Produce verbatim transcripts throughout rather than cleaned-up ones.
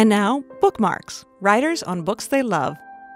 And now, Bookmarks, writers on books they love.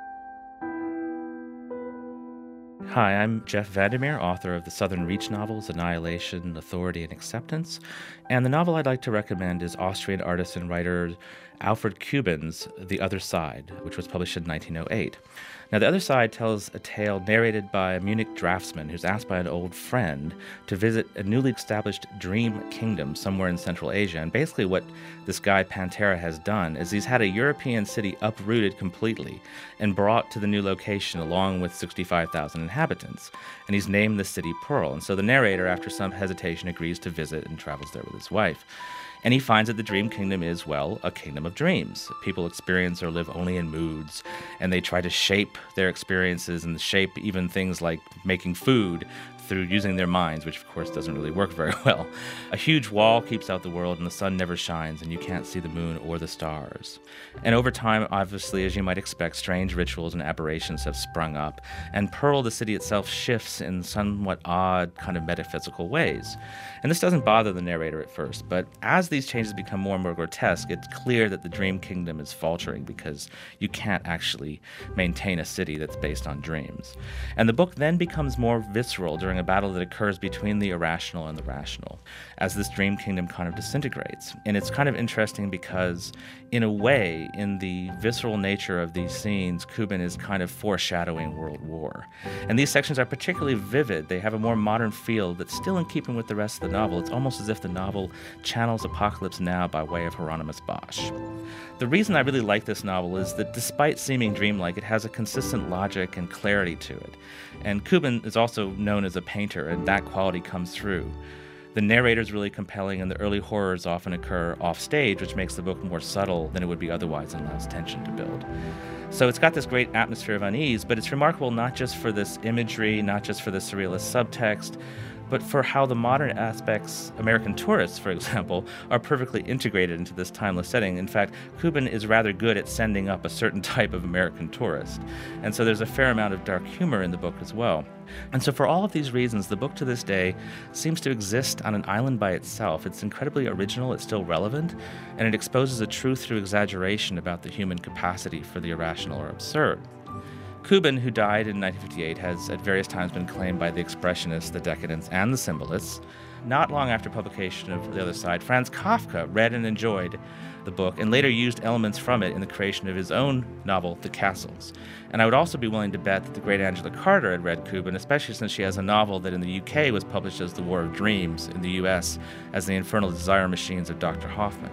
Hi, I'm Jeff Vandermeer, author of the Southern Reach novels Annihilation, Authority, and Acceptance. And the novel I'd like to recommend is Austrian artist and writer Alfred Kuben's The Other Side, which was published in nineteen oh eight. Now, The Other Side tells a tale narrated by a Munich draftsman who's asked by an old friend to visit a newly established dream kingdom somewhere in Central Asia. And basically what this guy Pantera has done is he's had a European city uprooted completely and brought to the new location along with sixty-five thousand inhabitants. And he's named the city Pearl. And so the narrator, after some hesitation, agrees to visit and travels there with his wife. And he finds that the dream kingdom is, well, a kingdom of dreams. People experience or live only in moods, and they try to shape their experiences and shape even things like making food through using their minds, which of course doesn't really work very well. A huge wall keeps out the world, and the sun never shines, and you can't see the moon or the stars. And over time, obviously, as you might expect, strange rituals and aberrations have sprung up, and Pearl, the city itself, shifts in somewhat odd, kind of metaphysical ways. And this doesn't bother the narrator at first, but as these changes become more and more grotesque, it's clear that the dream kingdom is faltering because you can't actually maintain a city that's based on dreams. And the book then becomes more visceral during a battle that occurs between the irrational and the rational as this dream kingdom kind of disintegrates. And it's kind of interesting because, in a way, in the visceral nature of these scenes, Kuben is kind of foreshadowing World War. And these sections are particularly vivid. They have a more modern feel that's still in keeping with the rest of the novel. It's almost as if the novel channels Apocalypse Now by way of Hieronymus Bosch. The reason I really like this novel is that despite seeming dreamlike, it has a consistent logic and clarity to it. And Kuben is also known as a painter, and that quality comes through. The narrator is really compelling, and the early horrors often occur off stage, which makes the book more subtle than it would be otherwise and allows tension to build. So it's got this great atmosphere of unease, but it's remarkable not just for this imagery, not just for the surrealist subtext, but for how the modern aspects, American tourists, for example, are perfectly integrated into this timeless setting. In fact, Kuben is rather good at sending up a certain type of American tourist. And so there's a fair amount of dark humor in the book as well. And so for all of these reasons, the book to this day seems to exist on an island by itself. It's incredibly original, it's still relevant, and it exposes a truth through exaggeration about the human capacity for the irrational or absurd. Kuben, who died in nineteen fifty-eight, has at various times been claimed by the Expressionists, the Decadents, and the Symbolists. Not long after publication of The Other Side, Franz Kafka read and enjoyed the book and later used elements from it in the creation of his own novel, The Castles. And I would also be willing to bet that the great Angela Carter had read Kuben, especially since she has a novel that in the U K was published as The War of Dreams, in the U S as The Infernal Desire Machines of Doctor Hoffman.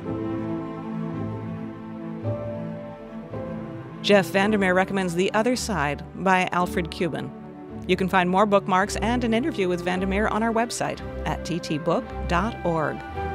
Jeff Vandermeer recommends The Other Side by Alfred Kuben. You can find more bookmarks and an interview with Vandermeer on our website at t t book dot org.